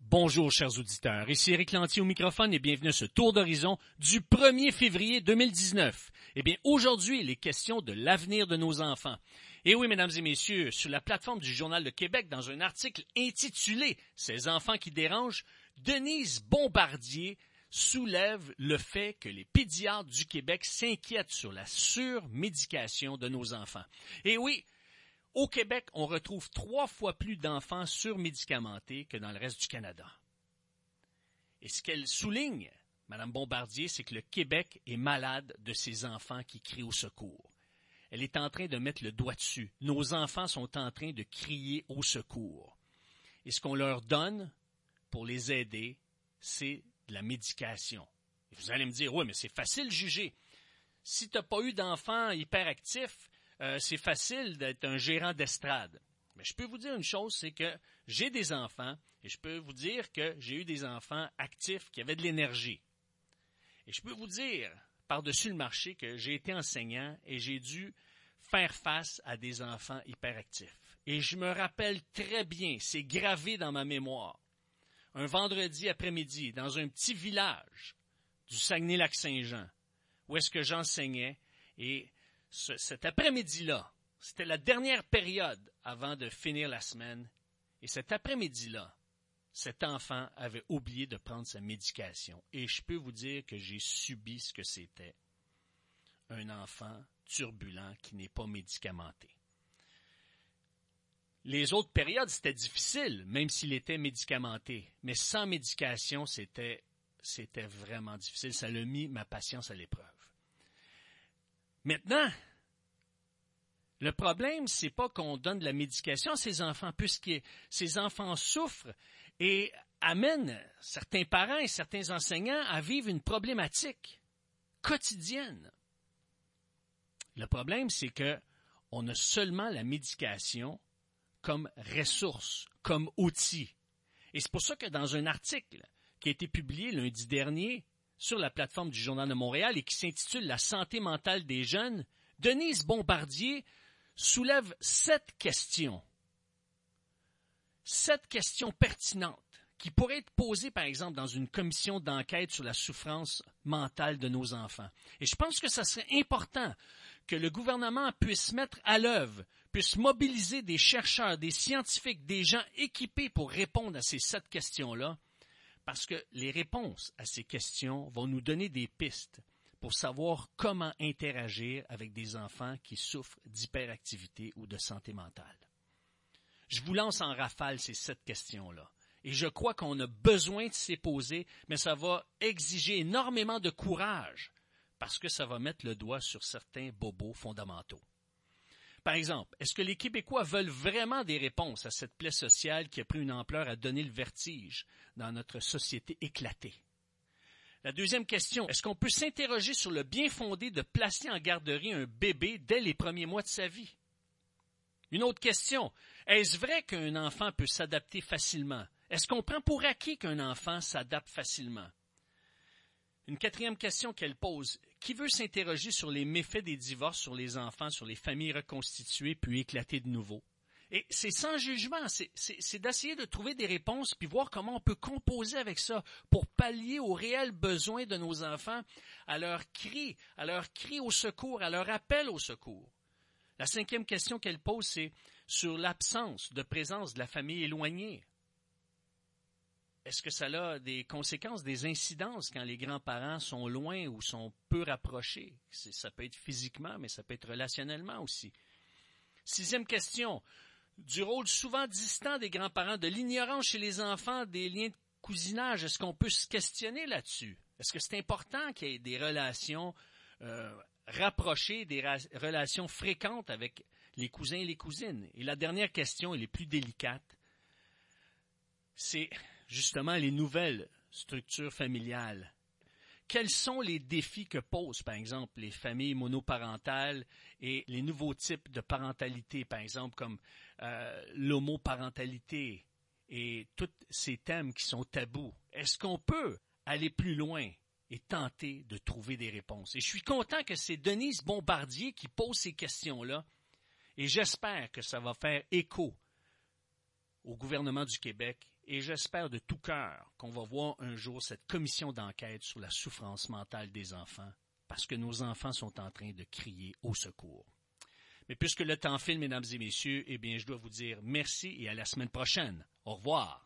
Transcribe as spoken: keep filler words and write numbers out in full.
Bonjour chers auditeurs, ici Éric Lantier au microphone et bienvenue à ce tour d'horizon du premier février deux mille dix-neuf. Eh bien, aujourd'hui, il est question de l'avenir de nos enfants. Et oui, mesdames et messieurs, sur la plateforme du Journal de Québec, dans un article intitulé « Ces enfants qui dérangent », Denise Bombardier soulève le fait que les pédiatres du Québec s'inquiètent sur la surmédication de nos enfants. Et oui, au Québec, on retrouve trois fois plus d'enfants surmédicamentés que dans le reste du Canada. Et ce qu'elle souligne, Mme Bombardier, c'est que le Québec est malade de ces enfants qui crient au secours. Elle est en train de mettre le doigt dessus. Nos enfants sont en train de crier au secours. Et ce qu'on leur donne pour les aider, c'est de la médication. Et vous allez me dire, oui, mais c'est facile de juger. Si tu n'as pas eu d'enfant hyperactif, Euh, c'est facile d'être un gérant d'estrade. Mais je peux vous dire une chose, c'est que j'ai des enfants et je peux vous dire que j'ai eu des enfants actifs qui avaient de l'énergie. Et je peux vous dire, par-dessus le marché, que j'ai été enseignant et j'ai dû faire face à des enfants hyperactifs. Et je me rappelle très bien, c'est gravé dans ma mémoire, un vendredi après-midi, dans un petit village du Saguenay-Lac-Saint-Jean, où est-ce que j'enseignais et Ce, cet après-midi-là, c'était la dernière période avant de finir la semaine, et cet après-midi-là, cet enfant avait oublié de prendre sa médication. Et je peux vous dire que j'ai subi ce que c'était, un enfant turbulent qui n'est pas médicamenté. Les autres périodes, c'était difficile, même s'il était médicamenté, mais sans médication, c'était, c'était vraiment difficile. Ça l'a mis ma patience à l'épreuve. Maintenant, le problème, c'est pas qu'on donne de la médication à ces enfants, puisque ces enfants souffrent et amènent certains parents et certains enseignants à vivre une problématique quotidienne. Le problème, c'est qu'on a seulement la médication comme ressource, comme outil. Et c'est pour ça que dans un article qui a été publié lundi dernier, sur la plateforme du Journal de Montréal et qui s'intitule « La santé mentale des jeunes », Denise Bombardier soulève sept questions. Sept questions pertinentes qui pourraient être posées, par exemple, dans une commission d'enquête sur la souffrance mentale de nos enfants. Et je pense que ça serait important que le gouvernement puisse mettre à l'œuvre, puisse mobiliser des chercheurs, des scientifiques, des gens équipés pour répondre à ces sept questions-là, parce que les réponses à ces questions vont nous donner des pistes pour savoir comment interagir avec des enfants qui souffrent d'hyperactivité ou de santé mentale. Je vous lance en rafale ces sept questions-là. Et je crois qu'on a besoin de s'y poser, mais ça va exiger énormément de courage parce que ça va mettre le doigt sur certains bobos fondamentaux. Par exemple, est-ce que les Québécois veulent vraiment des réponses à cette plaie sociale qui a pris une ampleur à donner le vertige dans notre société éclatée? La deuxième question, est-ce qu'on peut s'interroger sur le bien fondé de placer en garderie un bébé dès les premiers mois de sa vie? Une autre question, est-ce vrai qu'un enfant peut s'adapter facilement? Est-ce qu'on prend pour acquis qu'un enfant s'adapte facilement? Une quatrième question qu'elle pose, qui veut s'interroger sur les méfaits des divorces sur les enfants, sur les familles reconstituées puis éclatées de nouveau? Et c'est sans jugement, c'est, c'est, c'est d'essayer de trouver des réponses puis voir comment on peut composer avec ça pour pallier aux réels besoins de nos enfants, à leur cri, à leur cri au secours, à leur appel au secours. La cinquième question qu'elle pose, c'est sur l'absence de présence de la famille éloignée. Est-ce que ça a des conséquences, des incidences quand les grands-parents sont loin ou sont peu rapprochés? C'est, ça peut être physiquement, mais ça peut être relationnellement aussi. Sixième question, du rôle souvent distant des grands-parents, de l'ignorance chez les enfants des liens de cousinage. Est-ce qu'on peut se questionner là-dessus? Est-ce que c'est important qu'il y ait des relations euh, rapprochées, des ra- relations fréquentes avec les cousins et les cousines? Et la dernière question, elle est plus délicate, c'est justement les nouvelles structures familiales. Quels sont les défis que posent, par exemple, les familles monoparentales et les nouveaux types de parentalité, par exemple, comme euh, l'homoparentalité et tous ces thèmes qui sont tabous? Est-ce qu'on peut aller plus loin et tenter de trouver des réponses? Et je suis content que c'est Denise Bombardier qui pose ces questions-là et j'espère que ça va faire écho au gouvernement du Québec Et j'espère de tout cœur qu'on va voir un jour cette commission d'enquête sur la souffrance mentale des enfants, parce que nos enfants sont en train de crier au secours. Mais puisque le temps file, mesdames et messieurs, eh bien, je dois vous dire merci et à la semaine prochaine. Au revoir.